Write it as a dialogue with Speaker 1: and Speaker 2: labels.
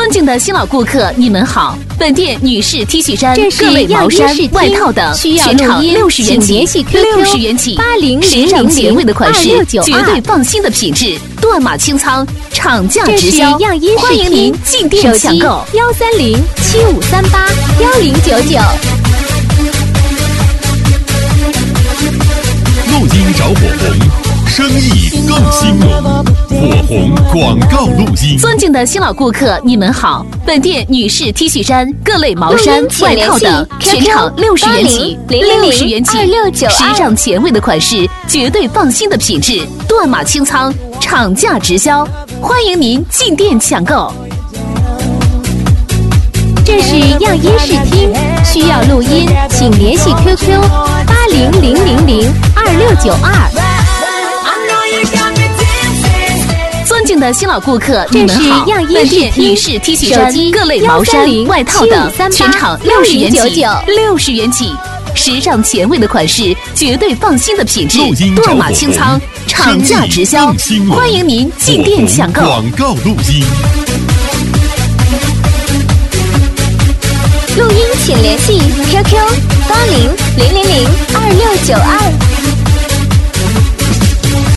Speaker 1: 尊敬的新老顾客，你们好。本店女士 T 恤衫、各类毛衫、外套等，全场60元起，60元起，时尚前卫的款式，绝对放心的品质，断码清仓，厂价直销，欢迎您进店抢购。
Speaker 2: 130-7538-1099。
Speaker 3: 录音找火红，生意更兴隆。火红广告录音。
Speaker 1: 尊敬的新老顾客，你们好。本店女士 T 恤衫、各类毛衫、外套等，全场60元起，60元起，时尚前卫的款式，绝对放心的品质，断码清仓，厂价直销，欢迎您进店抢购。
Speaker 2: 这是样音视听，需要录音，请联系 QQ8000022692。
Speaker 1: 尊敬的新老顾客，你们好。本店女士 T 恤衫、各类毛衫、外套等，全场60元起，60元起，时尚前卫的款式，绝对放心的品质，断码清仓，厂价直销，欢迎您进店抢购。
Speaker 3: 广告录音。
Speaker 2: 录音请联系 QQ8000022692。